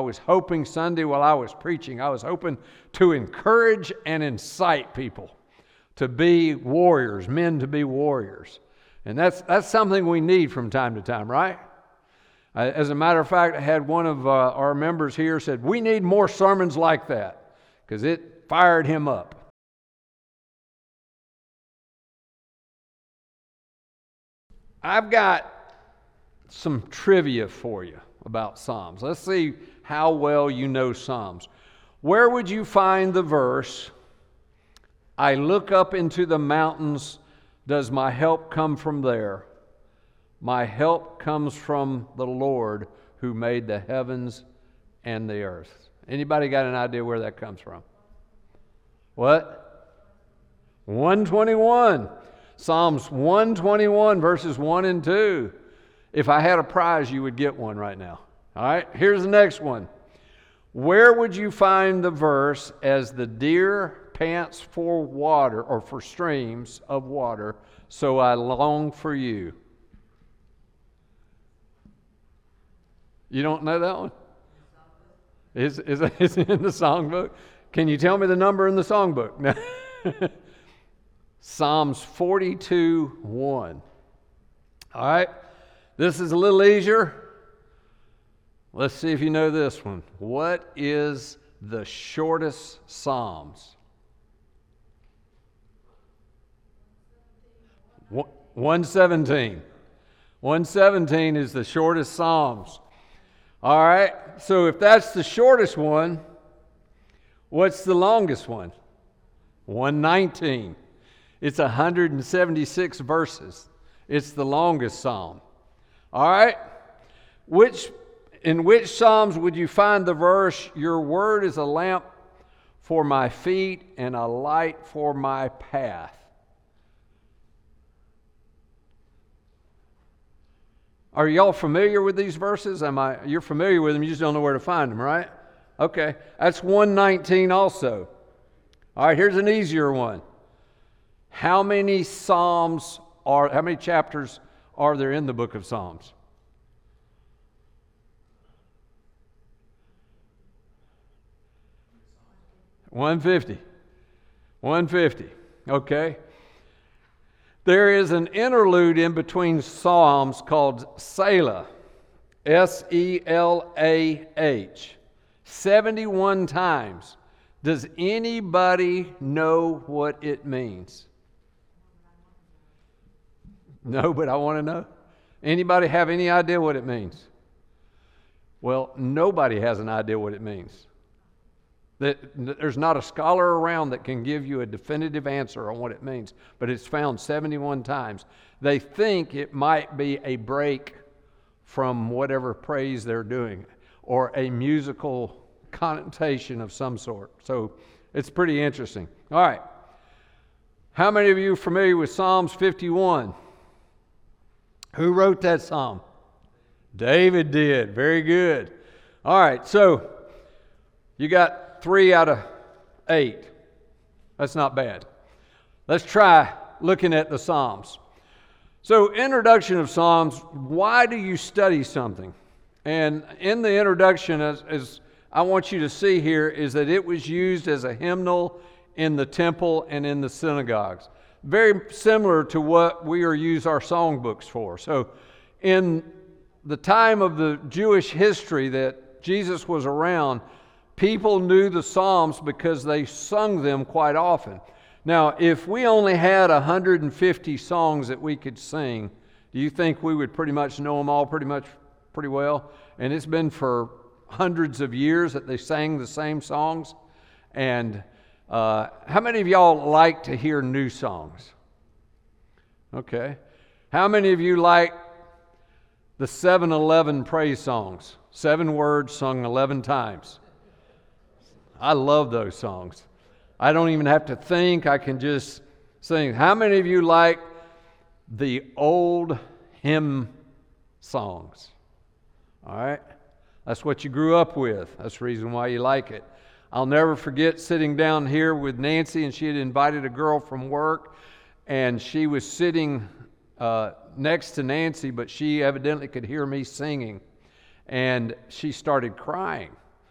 was hoping Sunday while I was preaching, I was hoping to encourage and incite people to be warriors, men to be warriors. And that's something we need from time to time, right? As a matter of fact, I had one of our members here said, we need more sermons like that, because it fired him up. I've got some trivia for you about Psalms. Let's see how well you know Psalms. Where would you find the verse, I look up into the mountains, does my help come from there? My help comes from the Lord who made the heavens and the earth. Anybody got an idea where that comes from? What? 121. Psalms 121, verses 1 and 2. If I had a prize, you would get one right now. All right, here's the next one. Where would you find the verse, as the deer pants for water, or for streams of water, so I long for you? You don't know that one? Is it in the songbook? Can you tell me the number in the songbook? No. Psalms 42:1. All right. This is a little easier. Let's see if you know this one. What is the shortest Psalms? 117. 117 is the shortest Psalms. All right. So if that's the shortest one, what's the longest one? 119. It's 176 verses. It's the longest psalm. All right? In which Psalms would you find the verse, your word is a lamp for my feet and a light for my path? Are y'all familiar with these verses? You're familiar with them, you just don't know where to find them, right? Okay. That's 119 also. All right, here's an easier one. How many chapters are there in the book of Psalms? $150. Okay. There is an interlude in between Psalms called Selah. S-E-L-A-H. 71 times. Does anybody know what it means? No, but I want to know. Anybody have any idea what it means? Well, nobody has an idea what it means. There's not a scholar around that can give you a definitive answer on what it means, but it's found 71 times. They think it might be a break from whatever praise they're doing, or a musical connotation of some sort. So it's pretty interesting. All right. How many of you are familiar with Psalms 51? Who wrote that psalm? David did. Very good. All right, so you got 3 out of 8. That's not bad. Let's try looking at the Psalms. So, introduction of Psalms, why do you study something? And in the introduction, as I want you to see here, is that it was used as a hymnal in the temple and in the synagogues. Very similar to what we use our songbooks for. So in the time of the Jewish history that Jesus was around, people knew the Psalms because they sung them quite often. Now, if we only had 150 songs that we could sing, do you think we would pretty much know them all pretty well? And it's been for hundreds of years that they sang the same songs. And how many of y'all like to hear new songs? Okay. How many of you like the 7-11 praise songs? 7 words sung 11 times. I love those songs. I don't even have to think. I can just sing. How many of you like the old hymn songs? All right. That's what you grew up with. That's the reason why you like it. I'll never forget sitting down here with Nancy, and she had invited a girl from work, and she was sitting next to Nancy, but she evidently could hear me singing, and she started crying.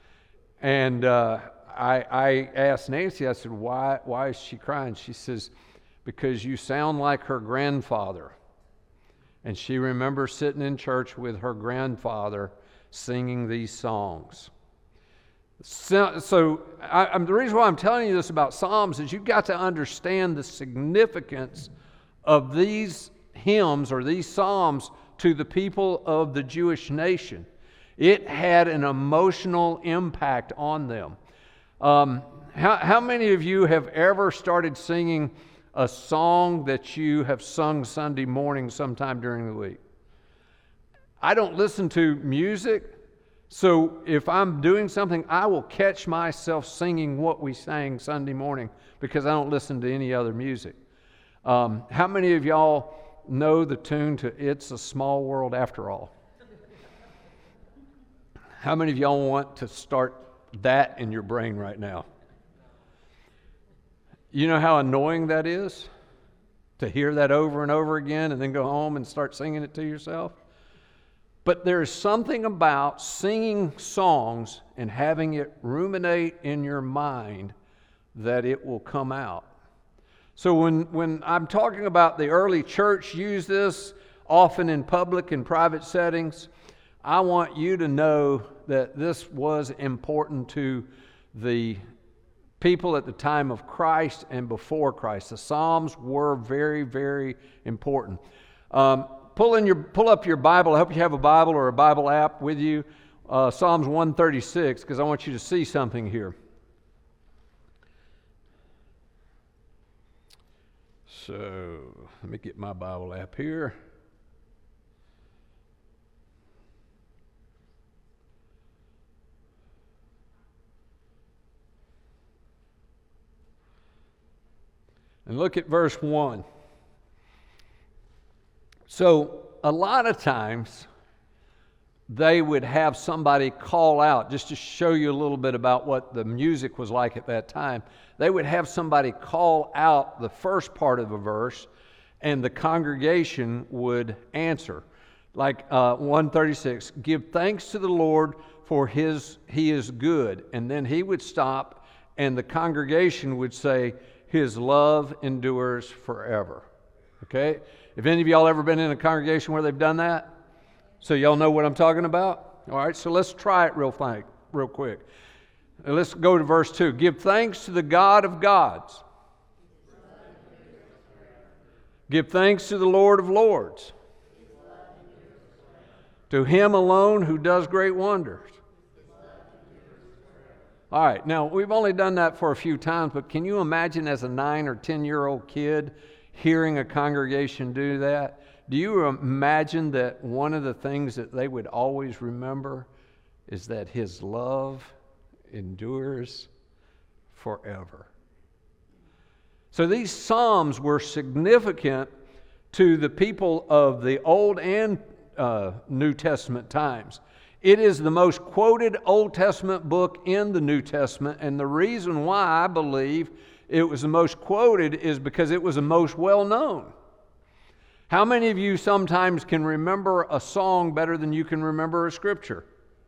And I asked Nancy, I said, why is she crying? She says, because you sound like her grandfather. And she remembers sitting in church with her grandfather singing these songs. So the reason why I'm telling you this about Psalms is you've got to understand the significance of these hymns or these Psalms to the people of the Jewish nation. It had an emotional impact on them. How many of you have ever started singing a song that you have sung Sunday morning sometime during the week? I don't listen to music, so if I'm doing something, I will catch myself singing what we sang Sunday morning because I don't listen to any other music. How many of y'all know the tune to It's a Small World After All? How many of y'all want to start that in your brain right now? You know how annoying that is? To hear that over and over again and then go home and start singing it to yourself? But there's something about singing songs and having it ruminate in your mind that it will come out. So when I'm talking about the early church used this often in public and private settings, I want you to know that this was important to the people at the time of Christ and before Christ. The Psalms were very, very important. Pull up your Bible. I hope you have a Bible or a Bible app with you. Psalms 136, because I want you to see something here. So let me get my Bible app here. And look at verse 1. So a lot of times they would have somebody call out, just to show you a little bit about what the music was like at that time. They would have somebody call out the first part of a verse and the congregation would answer. Like 136, give thanks to the Lord for he is good. And then he would stop and the congregation would say, his love endures forever. Okay? If any of y'all ever been in a congregation where they've done that? So y'all know what I'm talking about? All right, so let's try it real quick. Let's go to verse 2. Give thanks to the God of gods. Give thanks to the Lord of lords. To him alone who does great wonders. All right, now we've only done that for a few times, but can you imagine as a 9 or 10-year-old kid hearing a congregation do that? Do you imagine that one of the things that they would always remember is that his love endures forever? So these Psalms were significant to the people of the Old and New Testament times. It is the most quoted Old Testament book in the New Testament, and the reason why I believe it was the most quoted is because it was the most well-known. How many of you sometimes can remember a song better than you can remember a scripture?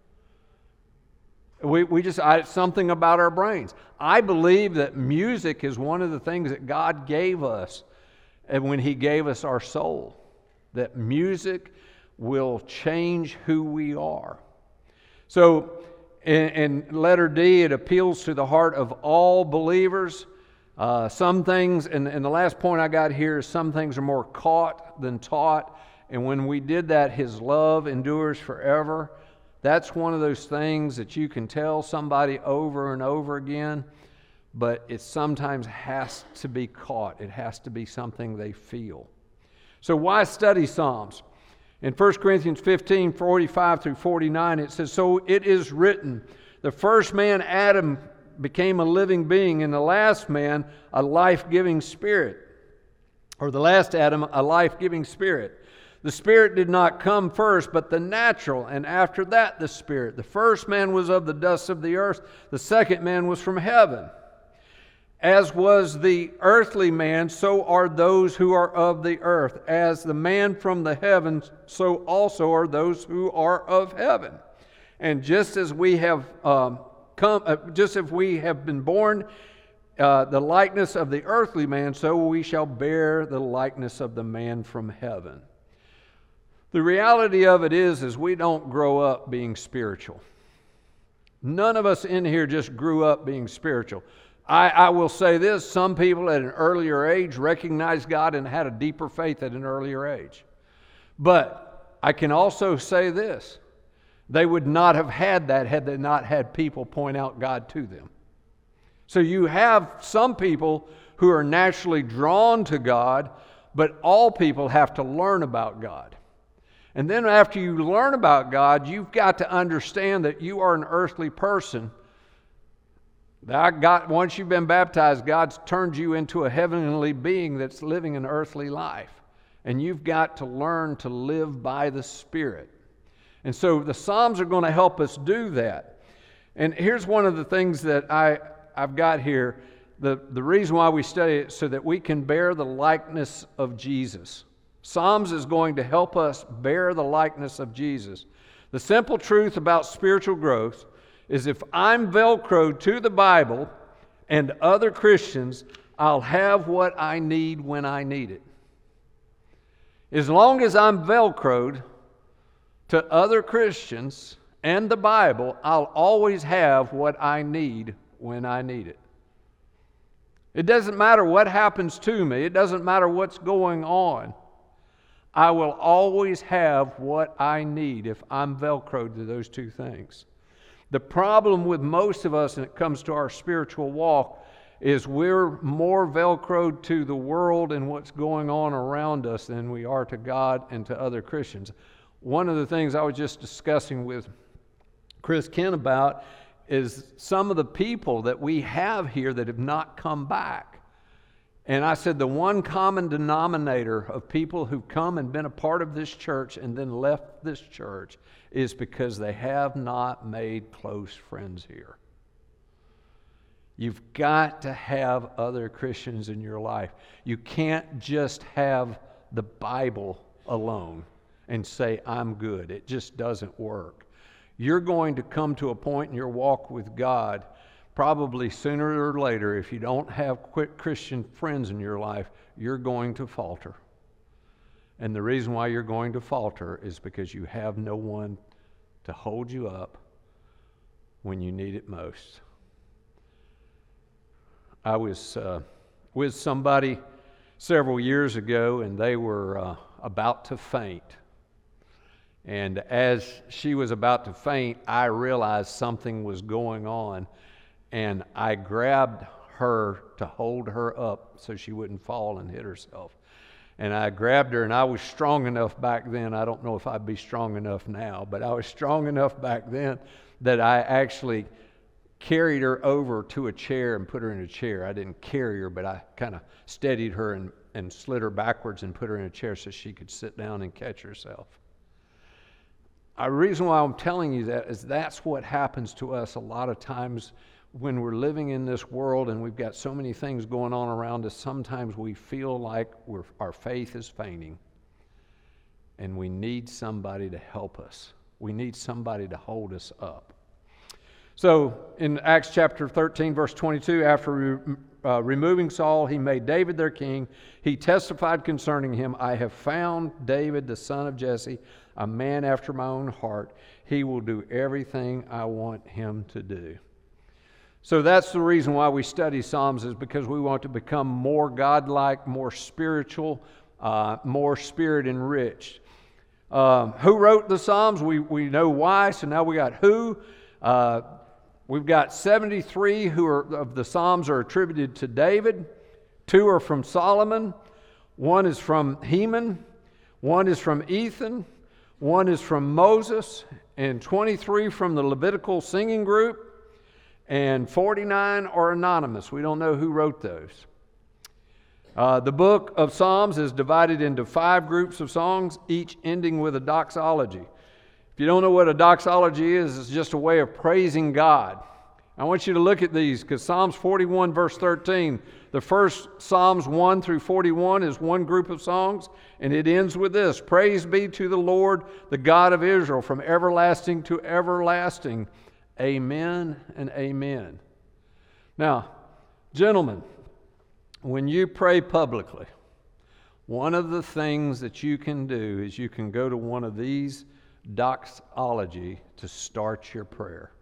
It's something about our brains. I believe that music is one of the things that God gave us and when he gave us our soul. That music will change who we are. So in letter D, it appeals to the heart of all believers. Some things, and the last point I got here is some things are more caught than taught. And when we did that, his love endures forever. That's one of those things that you can tell somebody over and over again, but it sometimes has to be caught. It has to be something they feel. So why study Psalms? In 1 Corinthians 15, 45 through 49, it says, so it is written, the first man, Adam, became a living being, and the last man, a life-giving spirit. Or the last Adam, a life-giving spirit. The spirit did not come first, but the natural, and after that the spirit. The first man was of the dust of the earth. The second man was from heaven. As was the earthly man, so are those who are of the earth. As the man from the heavens, so also are those who are of heaven. And just as we have just if we have been born the likeness of the earthly man, so we shall bear the likeness of the man from heaven. The reality of it is we don't grow up being spiritual. None of us in here just grew up being spiritual. I will say this, some people at an earlier age recognized God and had a deeper faith at an earlier age. But I can also say this, they would not have had that had they not had people point out God to them. So you have some people who are naturally drawn to God, but all people have to learn about God. And then after you learn about God, you've got to understand that you are an earthly person. Once you've been baptized, God's turned you into a heavenly being that's living an earthly life. And you've got to learn to live by the Spirit. And so the Psalms are going to help us do that. And here's one of the things that I've got here. The reason why we study it, so that we can bear the likeness of Jesus. Psalms is going to help us bear the likeness of Jesus. The simple truth about spiritual growth is if I'm Velcroed to the Bible and other Christians, I'll have what I need when I need it. As long as I'm Velcroed to other Christians and the Bible, I'll always have what I need when I need it. It doesn't matter what happens to me. It doesn't matter what's going on. I will always have what I need if I'm Velcroed to those two things. The problem with most of us when it comes to our spiritual walk is we're more Velcroed to the world and what's going on around us than we are to God and to other Christians. One of the things I was just discussing with Chris Ken about is some of the people that we have here that have not come back. And I said the one common denominator of people who've come and been a part of this church and then left this church is because they have not made close friends here. You've got to have other Christians in your life. You can't just have the Bible alone and say, I'm good. It just doesn't work. You're going to come to a point in your walk with God, probably sooner or later, if you don't have Christian friends in your life, you're going to falter. And the reason why you're going to falter is because you have no one to hold you up when you need it most. I was with somebody several years ago, and they were about to faint. And as she was about to faint, I realized something was going on, and I grabbed her to hold her up so she wouldn't fall and hit herself. And I grabbed her, and I was strong enough back then. I don't know if I'd be strong enough now, but I was strong enough back then that I actually carried her over to a chair and put her in a chair. I didn't carry her, but I kind of steadied her and slid her backwards and put her in a chair so she could sit down and catch herself. The reason why I'm telling you that is that's what happens to us a lot of times when we're living in this world and we've got so many things going on around us. Sometimes we feel like our faith is fainting, and we need somebody to help us. We need somebody to hold us up. So in Acts chapter 13, verse 22, after removing Saul, he made David their king. He testified concerning him, I have found David, the son of Jesse, a man after my own heart. He will do everything I want him to do. So that's the reason why we study Psalms, is because we want to become more godlike, more spiritual, more spirit enriched. Who wrote the Psalms? We know why, so now we got who. We've got 73 of the Psalms are attributed to David. 2 are from Solomon. 1 is from Heman. 1 is from Ethan. 1 is from Moses. And 23 from the Levitical singing group. And 49 are anonymous. We don't know who wrote those. The book of Psalms is divided into 5 groups of songs, each ending with a doxology. If you don't know what a doxology is, it's just a way of praising God. I want you to look at these, because Psalms 41 verse 13, the first Psalms 1 through 41 is one group of songs, and it ends with this: Praise be to the Lord, the God of Israel, from everlasting to everlasting. Amen and amen. Now, gentlemen, when you pray publicly, one of the things that you can do is you can go to one of these doxology to start your prayer.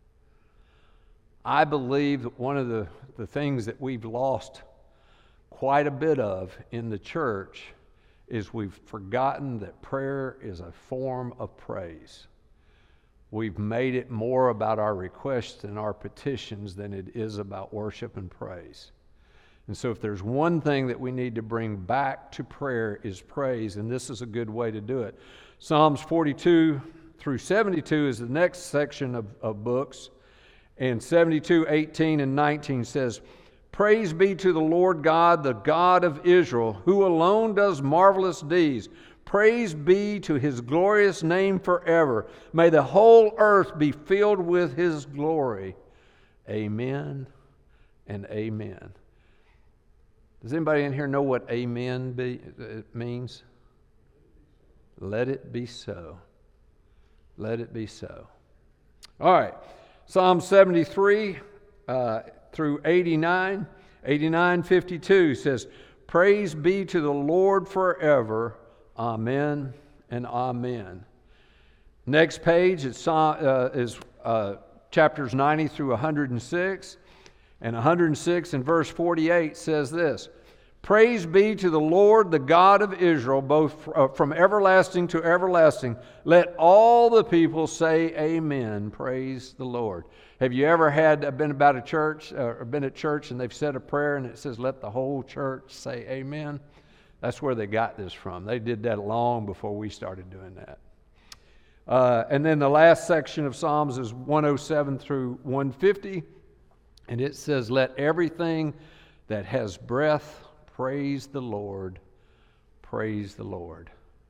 I believe that one of the things that we've lost quite a bit of in the church is we've forgotten that prayer is a form of praise. We've made it more about our requests and our petitions than it is about worship and praise. And so if there's one thing that we need to bring back to prayer is praise, and this is a good way to do it. Psalms 42 through 72 is the next section of books, and 72, 18, and 19 says, "Praise be to the Lord God, the God of Israel, who alone does marvelous deeds. Praise be to his glorious name forever. May the whole earth be filled with his glory. Amen and amen." Does anybody in here know what amen means? Let it be so. Let it be so. All right. Psalm 73 through 89. 89:52 says, "Praise be to the Lord forever. Amen and amen." Next page is chapters 90 through 106. And 106 and verse 48 says this, "Praise be to the Lord, the God of Israel, both from everlasting to everlasting. Let all the people say amen." Praise the Lord. Have you ever been about a church or been at church and they've said a prayer and it says, "Let the whole church say amen"? That's where they got this from. They did that long before we started doing that. And then the last section of Psalms is 107 through 150. And it says, "Let everything that has breath praise the Lord. Praise the Lord."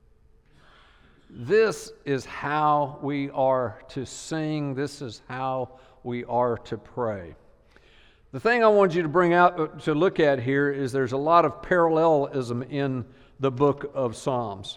This is how we are to sing. This is how we are to pray. The thing I want you to bring out to look at here is there's a lot of parallelism in the book of Psalms.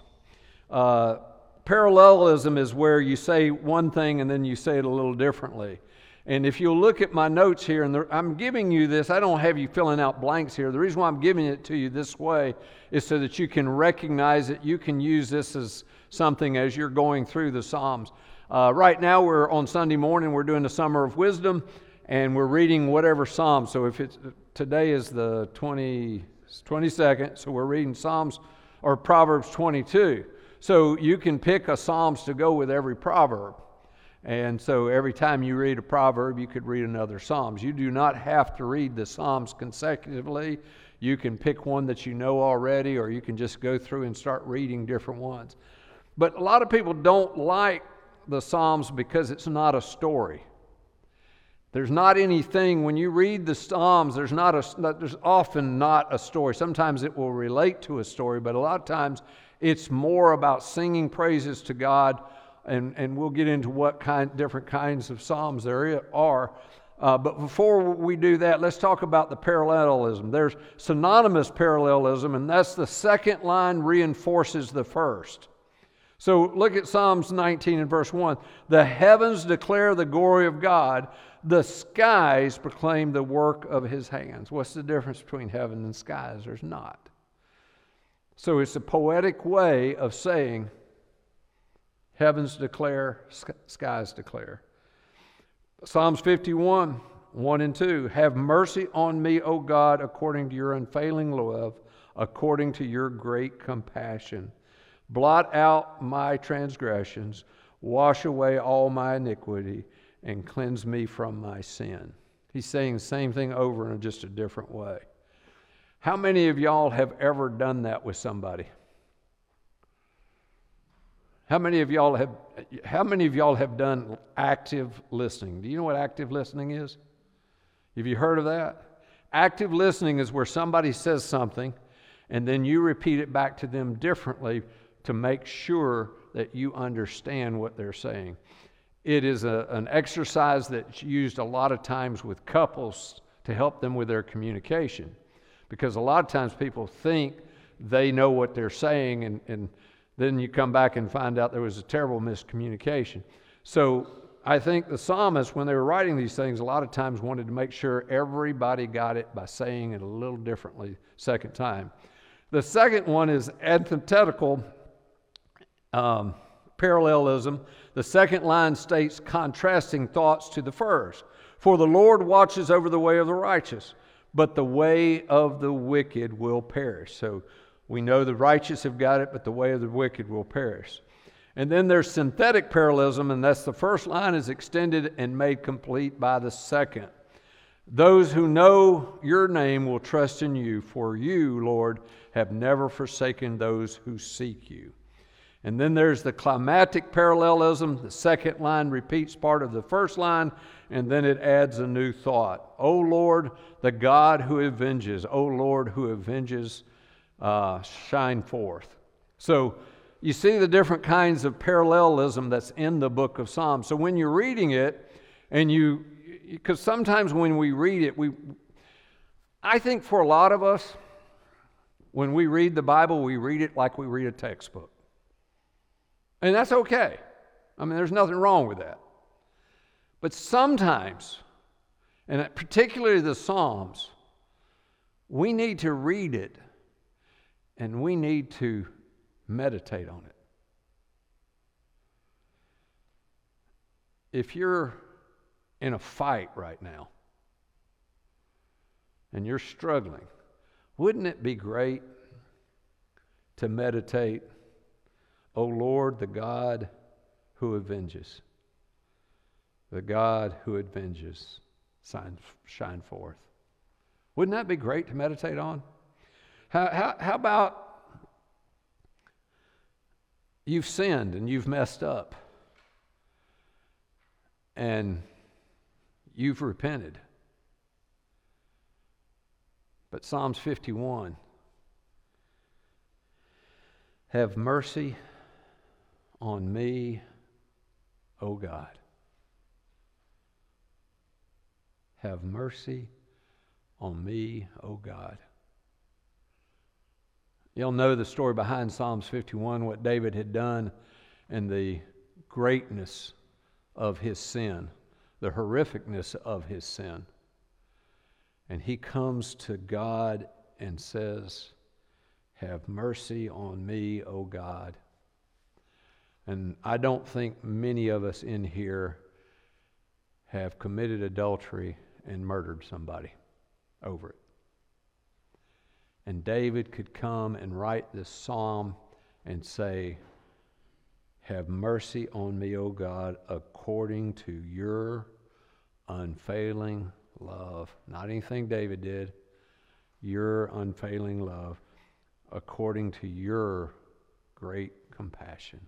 Parallelism is where you say one thing and then you say it a little differently. And if you'll look at my notes here, and I'm giving you this, I don't have you filling out blanks here. The reason why I'm giving it to you this way is so that you can recognize it. You can use this as something as you're going through the Psalms. Right now we're on Sunday morning, we're doing the Summer of Wisdom, and we're reading whatever Psalm. So today is the 22nd, so we're reading Psalms or Proverbs 22. So you can pick a Psalms to go with every proverb. And so every time you read a proverb, you could read another Psalms. You do not have to read the Psalms consecutively. You can pick one that you know already, or you can just go through and start reading different ones. But a lot of people don't like the Psalms because it's not a story. There's not anything, when you read the Psalms, there's often not a story. Sometimes it will relate to a story, but a lot of times it's more about singing praises to God. And we'll get into what different kinds of Psalms there are. But before we do that, let's talk about the parallelism. There's synonymous parallelism, and that's the second line reinforces the first. So look at Psalms 19 and verse 1. "The heavens declare the glory of God. The skies proclaim the work of his hands." What's the difference between heaven and skies? There's not. So it's a poetic way of saying, heavens declare, skies declare. Psalms 51, 1 and 2. "Have mercy on me, O God, according to your unfailing love, according to your great compassion. Blot out my transgressions, wash away all my iniquity, and cleanse me from my sin." He's saying the same thing over in just a different way. How many of y'all have ever done that with somebody? How many of y'all have done active listening? Do you know what active listening is? Have you heard of that? Active listening is where somebody says something and then you repeat it back to them differently to make sure that you understand what they're saying. It is an exercise that's used a lot of times with couples to help them with their communication, because a lot of times people think they know what they're saying, and then you come back and find out there was a terrible miscommunication. So I think the psalmists, when they were writing these things, a lot of times wanted to make sure everybody got it by saying it a little differently second time. The second one is antithetical parallelism. The second line states contrasting thoughts to the first. For the Lord watches over the way of the righteous, but the way of the wicked will perish. So we know the righteous have got it, but the way of the wicked will perish. And then there's synthetic parallelism, and that's the first line is extended and made complete by the second. Those who know your name will trust in you, for you, Lord, have never forsaken those who seek you. And then there's the climatic parallelism. The second line repeats part of the first line, and then it adds a new thought. O Lord, the God who avenges. O Lord, who avenges, shine forth. So you see the different kinds of parallelism that's in the book of Psalms. So when you're reading it, and because sometimes when we read it, I think for a lot of us, when we read the Bible, we read it like we read a textbook. And that's okay. I mean, there's nothing wrong with that. But sometimes, and particularly the Psalms, we need to read it and we need to meditate on it. If you're in a fight right now and you're struggling, wouldn't it be great to meditate, O Lord, the God who avenges, the God who avenges, shine forth. Wouldn't that be great to meditate on? How about you've sinned and you've messed up and you've repented? But Psalms 51, have mercy on me, O God. Have mercy on me, O God. You'll know the story behind Psalms 51, what David had done and the greatness of his sin, the horrificness of his sin. And he comes to God and says, have mercy on me, O God. And I don't think many of us in here have committed adultery and murdered somebody over it. And David could come and write this psalm and say, have mercy on me, O God, according to your unfailing love. Not anything David did. Your unfailing love, according to your great compassion.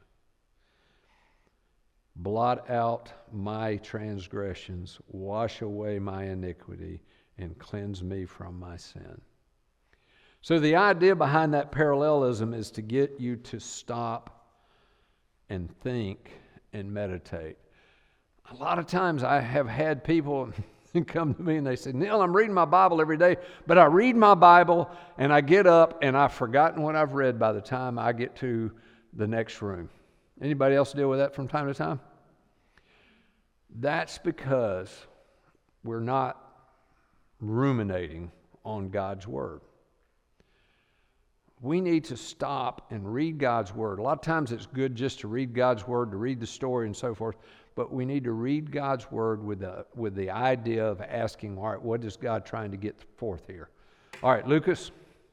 Blot out my transgressions, wash away my iniquity, and cleanse me from my sin. So the idea behind that parallelism is to get you to stop and think and meditate. A lot of times I have had people come to me and they say, Neil, I'm reading my Bible every day, but I read my Bible and I get up and I've forgotten what I've read by the time I get to the next room. Anybody else deal with that from time to time? That's because we're not ruminating on God's Word. We need to stop and read God's Word. A lot of times it's good just to read God's Word, to read the story and so forth, but we need to read God's Word with the idea of asking, all right, what is God trying to get forth here? All right, Lucas.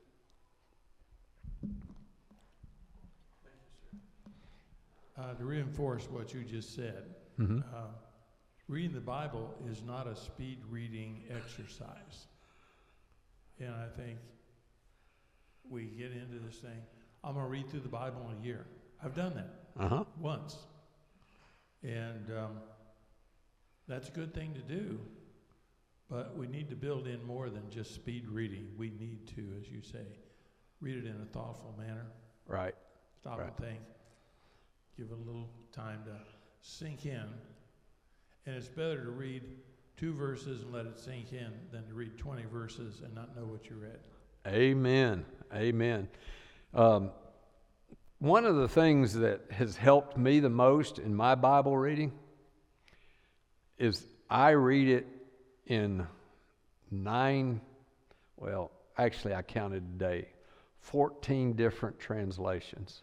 To reinforce what you just said, reading the Bible is not a speed reading exercise. And I think we get into this thing, I'm going to read through the Bible in a year. I've done that once. And that's a good thing to do, but we need to build in more than just speed reading. We need to, as you say, read it in a thoughtful manner. Right. Stop and think. Give it a little time to sink in. And it's better to read 2 verses and let it sink in than to read 20 verses and not know what you read. Amen. Amen. One of the things that has helped me the most in my Bible reading is I read it in I counted today, 14 different translations.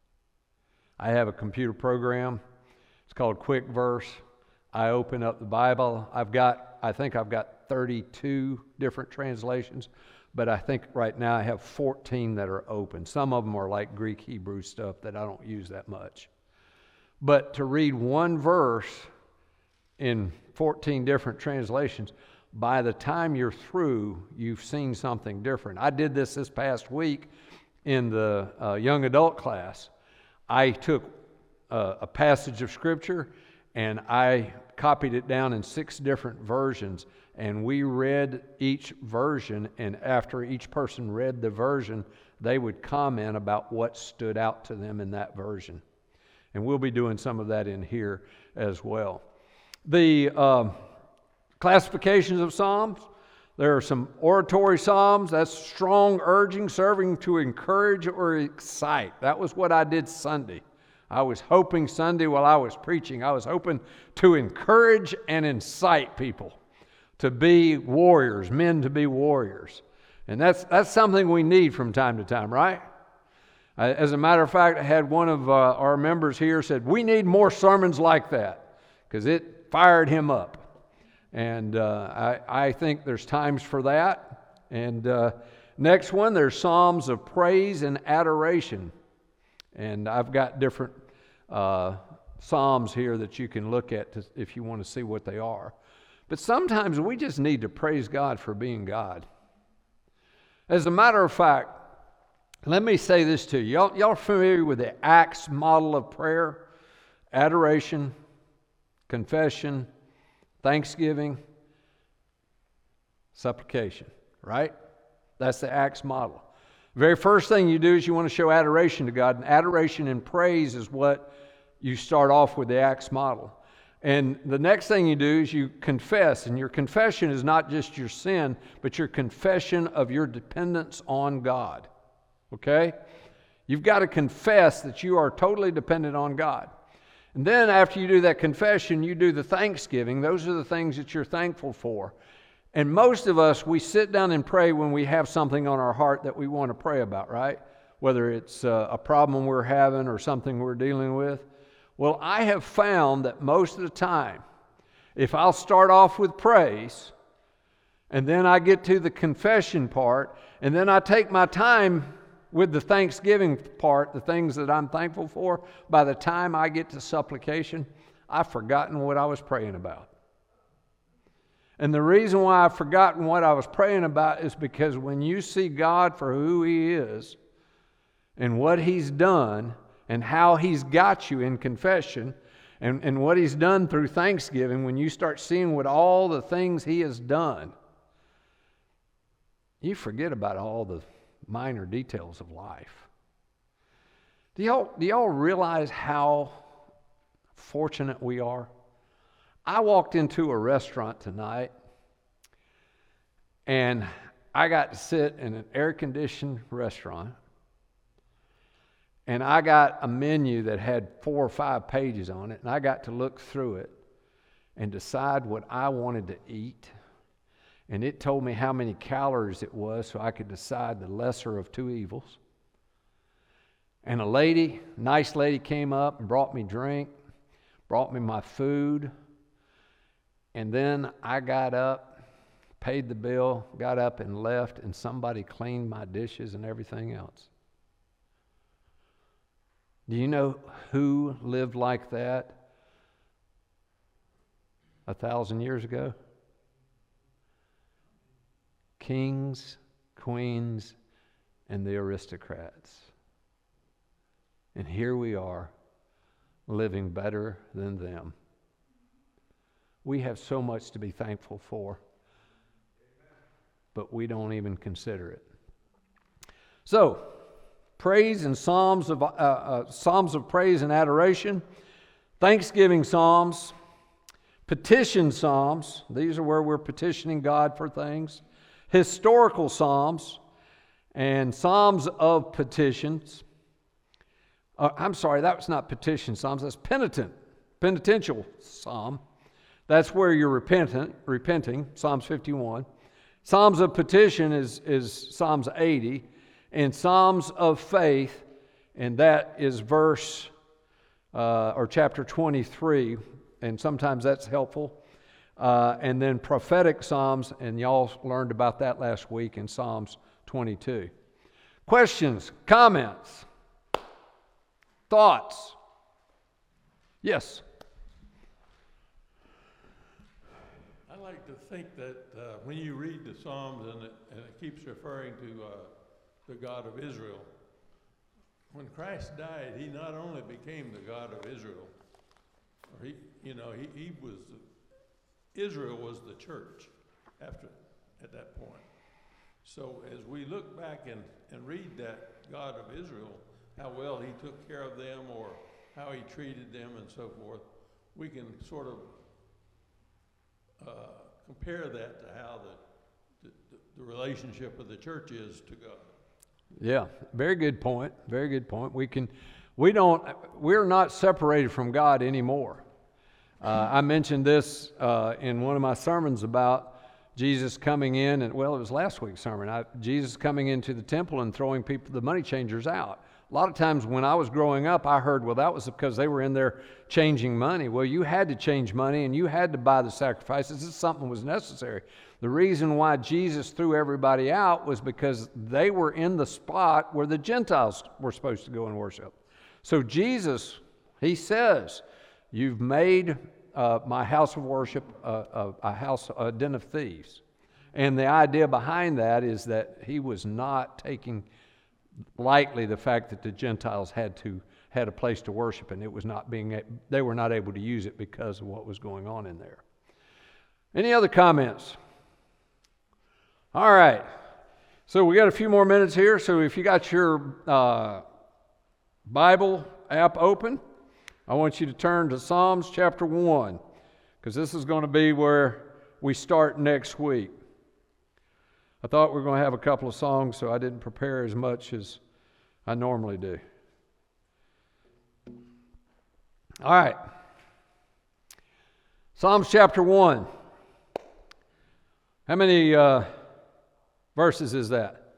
I have a computer program. It's called Quick Verse. I open up the Bible. I think I've got 32 different translations, but I think right now I have 14 that are open. Some of them are like Greek, Hebrew stuff that I don't use that much. But to read one verse in 14 different translations, by the time you're through, you've seen something different. I did this past week in the young adult class. I took a passage of Scripture and I copied it down in 6 different versions, and we read each version, and after each person read the version, they would comment about what stood out to them in that version. And we'll be doing some of that in here as well. The classifications of Psalms, there are some oratory Psalms. That's strong, urging, serving to encourage or excite. That was what I did Sunday. I was hoping Sunday while I was preaching, I was hoping to encourage and incite people to be warriors, men to be warriors. And that's something we need from time to time, right? As a matter of fact, I had one of our members here said, we need more sermons like that, because it fired him up. And I think there's times for that. And next one, there's Psalms of praise and adoration. And I've got different Psalms here that you can look at if you want to see what they are. But sometimes we just need to praise God for being God. As a matter of fact, let me say this to you. Y'all are familiar with the Acts model of prayer? Adoration, confession, thanksgiving, supplication, right? That's the Acts model. The very first thing you do is you want to show adoration to God, and adoration and praise is what you start off with the Acts model. And the next thing you do is you confess, and your confession is not just your sin, but your confession of your dependence on God. Okay? You've got to confess that you are totally dependent on God. And then after you do that confession, you do the thanksgiving. Those are the things that you're thankful for. And most of us, we sit down and pray when we have something on our heart that we want to pray about, right? Whether it's a problem we're having or something we're dealing with. Well, I have found that most of the time, if I'll start off with praise, and then I get to the confession part, and then I take my time with the thanksgiving part, the things that I'm thankful for, by the time I get to supplication, I've forgotten what I was praying about. And the reason why I've forgotten what I was praying about is because when you see God for who He is and what He's done and how He's got you in confession and what He's done through thanksgiving, when you start seeing what all the things He has done, you forget about all the minor details of life. Do y'all realize how fortunate we are? I walked into a restaurant tonight, and I got to sit in an air-conditioned restaurant, and I got a menu that had 4 or 5 pages on it, and I got to look through it and decide what I wanted to eat. And it told me how many calories it was so I could decide the lesser of 2 evils. And a nice lady came up and brought me drink, brought me my food. And then I got up, paid the bill, got up and left, and somebody cleaned my dishes and everything else. Do you know who lived like that 1,000 years ago? Kings, queens, and the aristocrats. And here we are, living better than them. We have so much to be thankful for, but we don't even consider it. So, praise and psalms of praise and adoration, thanksgiving psalms, petition psalms. These are where we're petitioning God for things. Historical psalms and psalms of petitions. I'm sorry, that was not petition psalms. That's penitential psalm. That's where you're repenting, Psalms 51. Psalms of petition is Psalms 80. And Psalms of faith, and that is verse or chapter 23. And sometimes that's helpful. And then prophetic Psalms, and y'all learned about that last week in Psalms 22. Questions, comments, thoughts? Yes? I like to think that when you read the Psalms and it keeps referring to the God of Israel, when Christ died, he not only became the God of Israel, or Israel was the church at that point. So as we look back and read that God of Israel, how well he took care of them or how he treated them and so forth, we can sort of compare that to how the relationship of the church is to God. Yeah, very good point. Very good point. We're not separated from God anymore. I mentioned this in one of my sermons about Jesus coming in, and it was last week's sermon. Jesus coming into the temple and throwing the money changers out. A lot of times when I was growing up, I heard, that was because they were in there changing money. Well, you had to change money and you had to buy the sacrifices. This something was necessary. The reason why Jesus threw everybody out was because they were in the spot where the Gentiles were supposed to go and worship. So Jesus, he says, you've made my house of worship a den of thieves. And the idea behind that is that he was not taking lightly the fact that the Gentiles had a place to worship, and they were not able to use it because of what was going on in there. Any other comments? All right. So we got a few more minutes here. So if you got your Bible app open, I want you to turn to Psalms chapter 1, because this is going to be where we start next week. I thought we were going to have a couple of songs, so I didn't prepare as much as I normally do. All right. Psalms chapter 1. How many verses is that?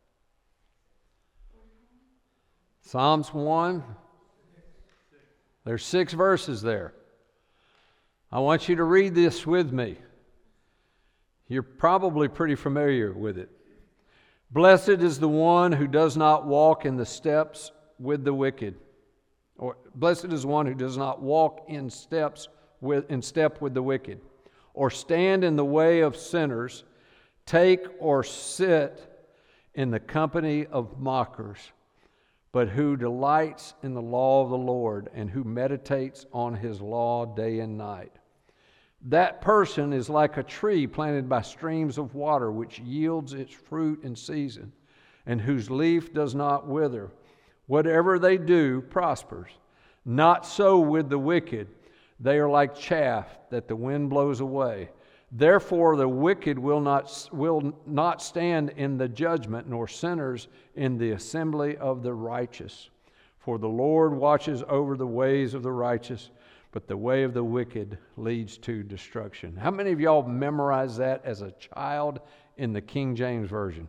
Psalms 1. There's 6 verses there. I want you to read this with me. You're probably pretty familiar with it. Blessed is the one who does not walk in the steps with the wicked. Or blessed is the one who does not walk in step with the wicked, or stand in the way of sinners, take or sit in the company of mockers, but who delights in the law of the Lord and who meditates on his law day and night. That person is like a tree planted by streams of water, which yields its fruit in season, and whose leaf does not wither. Whatever they do prospers. Not so with the wicked. They are like chaff that the wind blows away. Therefore the wicked will not stand in the judgment, nor sinners in the assembly of the righteous. For the Lord watches over the ways of the righteous, but the way of the wicked leads to destruction. How many of y'all memorized that as a child in the King James Version?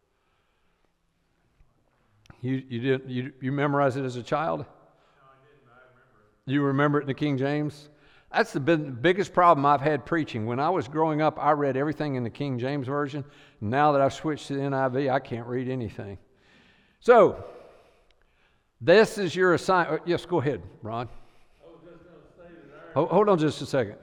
You memorized it as a child? No, I didn't. I remember it. You remember it in the King James? That's the biggest problem I've had preaching. When I was growing up, I read everything in the King James Version. Now that I've switched to the NIV, I can't read anything. So, this is your assignment. Yes, go ahead, Ron. Hold on just a second.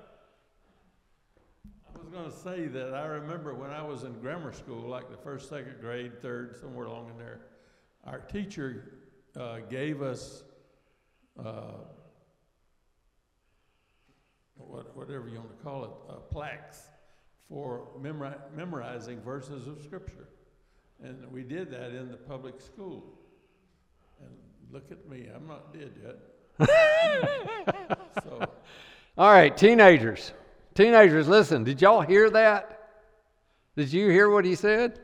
I was going to say that I remember when I was in grammar school, like the first, second grade, third, somewhere along in there, our teacher gave us whatever you want to call it, plaques for memorizing verses of Scripture. And we did that in the public school. And look at me, I'm not dead yet. So. All right, teenagers, listen, did y'all hear that? Did you hear what he said?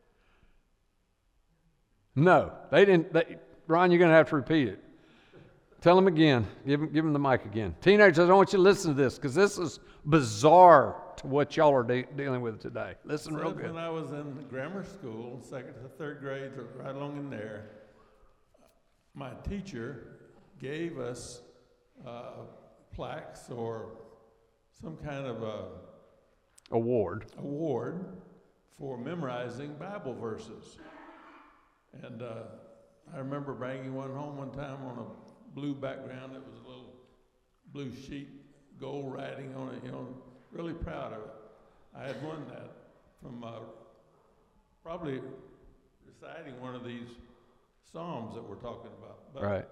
No, they didn't. Ron, you're going to have to repeat it. Tell them again. Give them the mic again. Teenagers, I want you to listen to this because this is bizarre to what y'all are dealing with today. Listen real good. When I was in grammar school, second to third grade, right along in there, my teacher gave us plaques or some kind of award for memorizing Bible verses. And I remember bringing one home one time on a blue background. It was a little blue sheet, gold writing on it, really proud of it. I had won that from probably reciting one of these Psalms that we're talking about. But, right.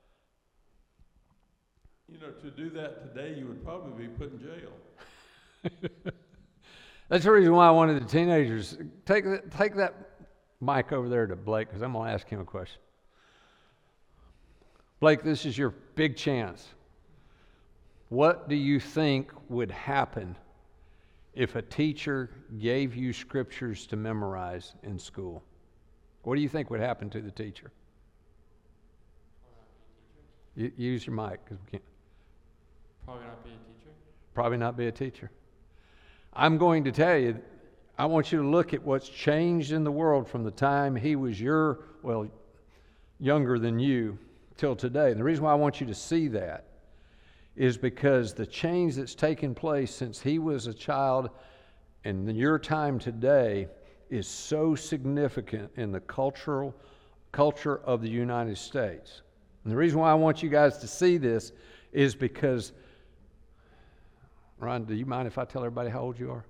To do that today, you would probably be put in jail. That's the reason why I wanted the teenagers. Take that mic over there to Blake because I'm going to ask him a question. Blake, this is your big chance. What do you think would happen if a teacher gave you scriptures to memorize in school? What do you think would happen to the teacher? Use your mic because we can't. Probably not be a teacher. Probably not be a teacher. I'm going to tell you, I want you to look at what's changed in the world from the time he was younger than you till today. And the reason why I want you to see that is because the change that's taken place since he was a child and your time today is so significant in the culture of the United States. And the reason why I want you guys to see this is because, Ron, do you mind if I tell everybody how old you are?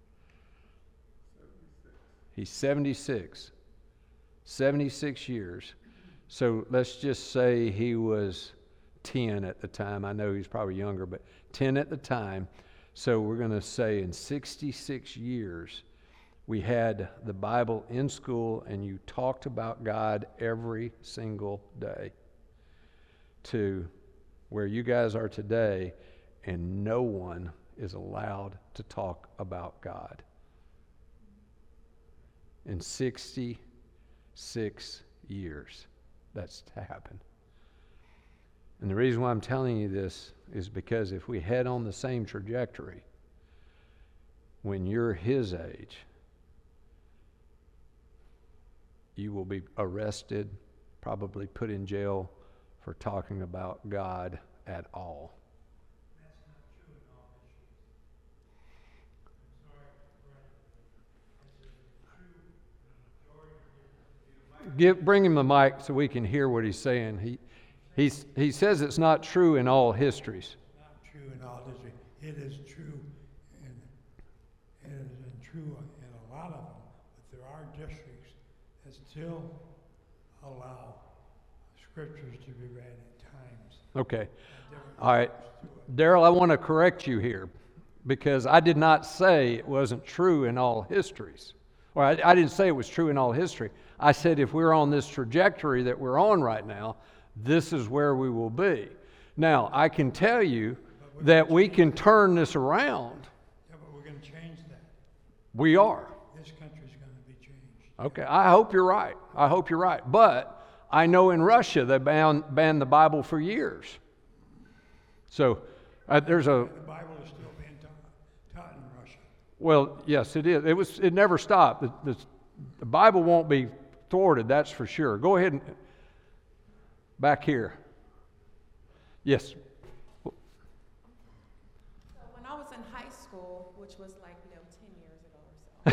76. He's 76. 76 years. So let's just say he was 10 at the time. I know he's probably younger, but 10 at the time. So we're going to say in 66 years, we had the Bible in school and you talked about God every single day, to where you guys are today, and no one is allowed to talk about God. In 66 years, that's to happen. And the reason why I'm telling you this is because if we head on the same trajectory, when you're his age, you will be arrested, probably put in jail for talking about God at all. That's not true in all issues. Bring him the mic so we can hear what he's saying. He says it's not true in all histories. It's not true in all history. It is true, and it has been true in a lot of them. But there are districts that still allow scriptures to be read at times. Okay. All right. Daryl, I want to correct you here because I did not say it wasn't true in all histories. Or I didn't say it was true in all history. I said if we're on this trajectory that we're on right now, this is where we will be. Now, I can tell you that we can turn this around. Yeah, but we're going to change that. We are. This country's going to be changed. Okay, I hope you're right. I hope you're right. But I know in Russia they banned the Bible for years. So there's a... The Bible is still being taught in Russia. Well, yes, it is. It never stopped. The Bible won't be thwarted, that's for sure. Go ahead and... Back here. Yes. So when I was in high school, which was like, 10 years ago or so,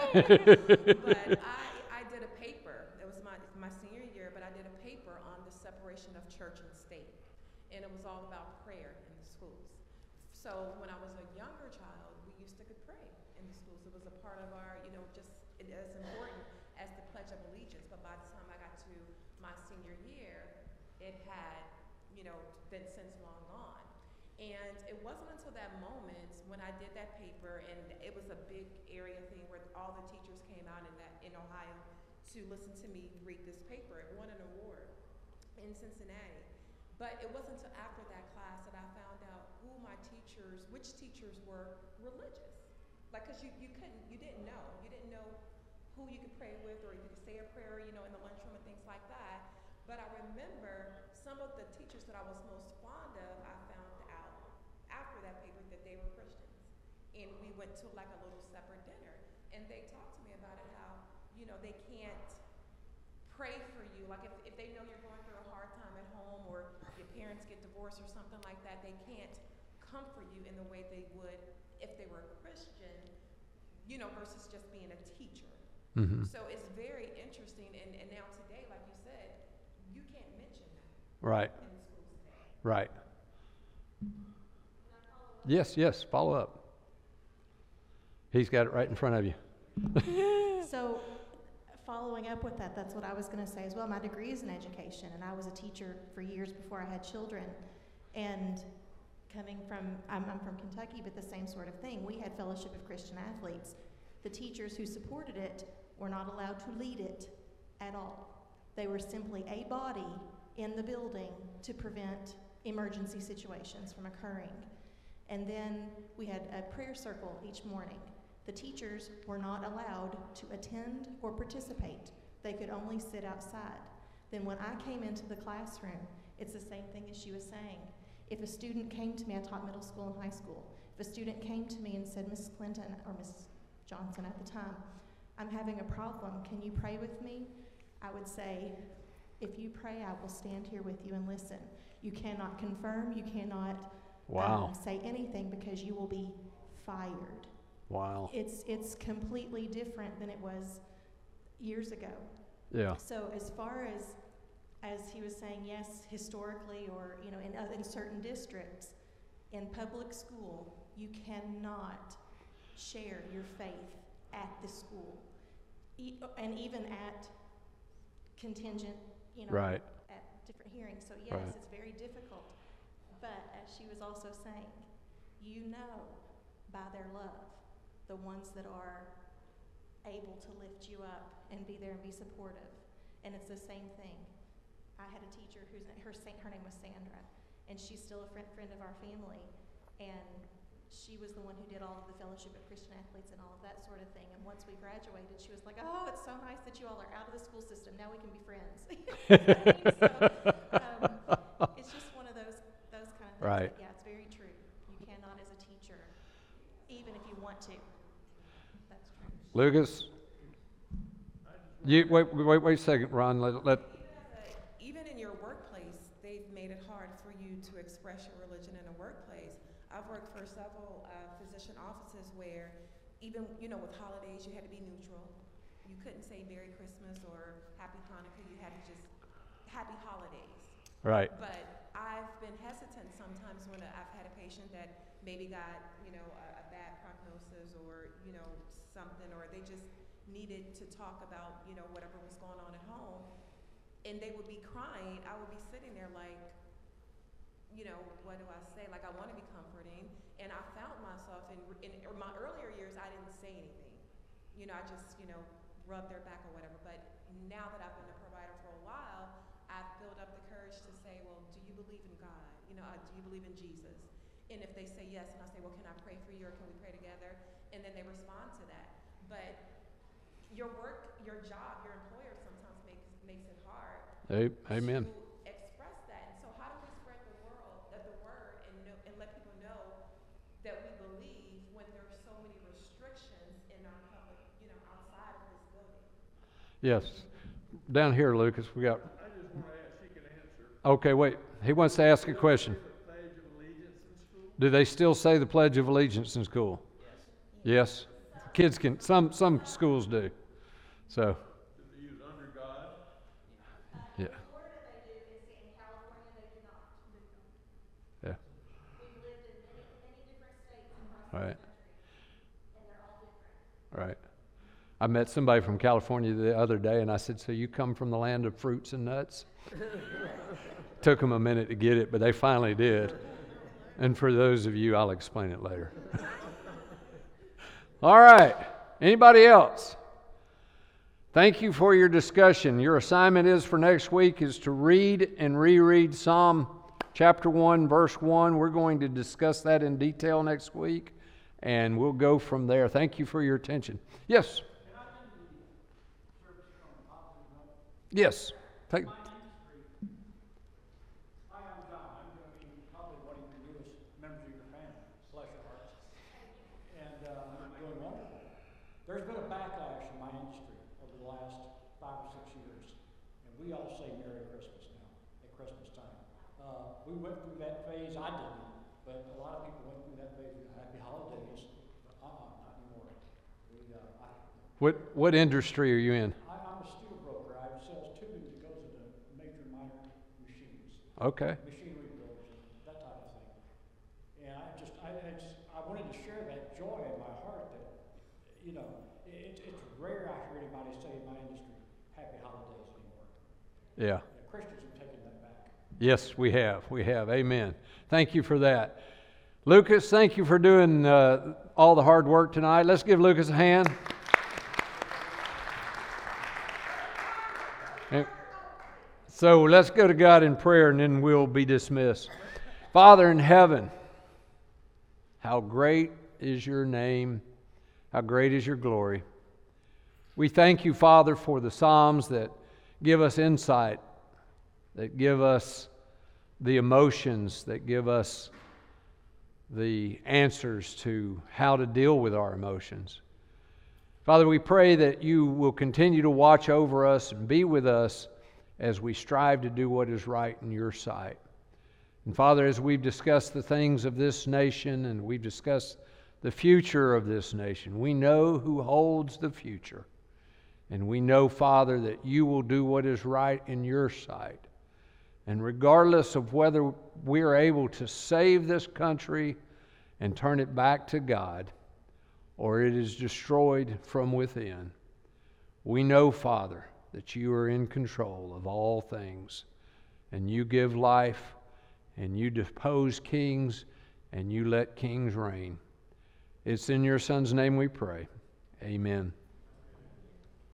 but I did a paper. It was my senior year, but I did a paper on the separation of church and state. And it was all about prayer in the schools. So when I was a younger child, we used to pray in the schools. It was a part of our, just as important as the Pledge of Allegiance. But by the time I got to my senior year, it had, been since long gone. And it wasn't until that moment when I did that paper, and it was a big area thing where all the teachers came out in Ohio to listen to me read this paper. It won an award in Cincinnati. But it wasn't until after that class that I found out which teachers were religious. Like, cause you didn't know who you could pray with, or you could say a prayer, in the lunchroom and things like that. But I remember some of the teachers that I was most fond of, I found out after that paper that they were Christians. And we went to like a little separate dinner. And they talked to me about it, how, they can't pray for you. Like if they know you're going through a hard time at home, or your parents get divorced or something like that, they can't comfort you in the way they would if they were a Christian, versus just being a teacher. Mm-hmm. So it's very interesting, and now today, like you said, you can't mention that Right. in the schools today. Right. Yes, follow up. He's got it right in front of you. So, following up with that, that's what I was going to say as well. My degree is in education, and I was a teacher for years before I had children. And coming from, I'm from Kentucky, but the same sort of thing. We had Fellowship of Christian Athletes. The teachers who supported it were not allowed to lead it at all. They were simply a body in the building to prevent emergency situations from occurring. And then we had a prayer circle each morning. The teachers were not allowed to attend or participate. They could only sit outside. Then when I came into the classroom, it's the same thing as she was saying. If a student came to me, I taught middle school and high school. If a student came to me and said, Miss Clinton, or Miss Johnson at the time, I'm having a problem, can you pray with me? I would say, if you pray, I will stand here with you and listen. You cannot confirm, you cannot say anything, because you will be fired. Wow. It's completely different than it was years ago. Yeah. So as far as he was saying, yes, historically, or in certain districts, in public school, you cannot share your faith at the school, and even at contingent, Right. at different hearings. So yes, Right. it's very difficult. But as she was also saying, by their love, the ones that are able to lift you up and be there and be supportive. And it's the same thing. I had a teacher her name was Sandra, and she's still a friend of our family. And she was the one who did all of the Fellowship of Christian Athletes and all of that sort of thing. And once we graduated, she was like, "Oh, it's so nice that you all are out of the school system. Now we can be friends." It's just one of those kind of things. Right. But yeah, it's very true. You cannot, as a teacher, even if you want to. That's true. Lucas? Wait a second, Ron. Even in your workplace, they've made it hard for you to express your religion in a workplace. I've worked for several physician offices where even, with holidays, you had to be neutral. You couldn't say Merry Christmas or Happy Hanukkah. You had to just Happy Holidays. Right. But I've been hesitant sometimes when I've had a patient that maybe got, a bad prognosis or, something, or they just needed to talk about, whatever was going on at home. And they would be crying. I would be sitting there like, what do I say? Like, I want to be comforting. And I found myself in my earlier years, I didn't say anything. I just, rubbed their back or whatever. But now that I've been a provider for a while, I've built up the courage to say, well, do you believe in God? Do you believe in Jesus? And if they say yes, and I say, well, can I pray for you, or can we pray together? And then they respond to that. But your work, your job, your employer sometimes makes it hard. Amen. To express that. And so how do we spread the word and let people know that we believe when there's so many restrictions in our public, outside of this building? Yes. Down here, Lucas, we got. I just want to ask, she can answer. Okay, wait. He wants to ask a question. The Pledge of Allegiance in school? Do they still say the Pledge of Allegiance in school? Yes. Kids can. Some schools do. So. Do they use under God? Yeah. In Florida they do, in California they do not. Yeah. We've lived in many different states across Right. the country, and they're all different. Right. I met somebody from California the other day, and I said, "So you come from the land of fruits and nuts?" Took them a minute to get it, but they finally did. And for those of you, I'll explain it later. All right. Anybody else? Thank you for your discussion. Your assignment is for next week is to read and reread Psalm chapter 1, verse 1. We're going to discuss that in detail next week, and we'll go from there. Thank you for your attention. Yes? Yes. Bless your hearts. And I'm doing wonderful. There's been a backlash in my industry over the last 5 or 6 years. And we all say Merry Christmas now at Christmas time. We went through that phase. I didn't. But a lot of people went through that phase. Happy holidays. Not anymore. What industry are you in? I'm a steel broker. I sell tubing that goes into major and minor machines. Okay. Machinery builders, that type of thing. And I wanted to share that joy in my heart that, you know, it's rare I hear anybody say in my industry, Happy Holidays anymore. Yeah. Christians have taken that back. Yes, we have. We have. Amen. Thank you for that. Lucas, thank you for doing all the hard work tonight. Let's give Lucas a hand. So let's go to God in prayer and then we'll be dismissed. Father in heaven, how great is your name, how great is your glory. We thank you, Father, for the Psalms that give us insight, that give us the emotions, that give us the answers to how to deal with our emotions. Father, we pray that you will continue to watch over us and be with us as we strive to do what is right in your sight. And Father, as we've discussed the things of this nation and we've discussed the future of this nation, we know who holds the future. And we know, Father, that you will do what is right in your sight. And regardless of whether we're able to save this country and turn it back to God, or it is destroyed from within, we know, Father, that you are in control of all things, and you give life, and you depose kings, and you let kings reign. It's in your Son's name we pray. Amen.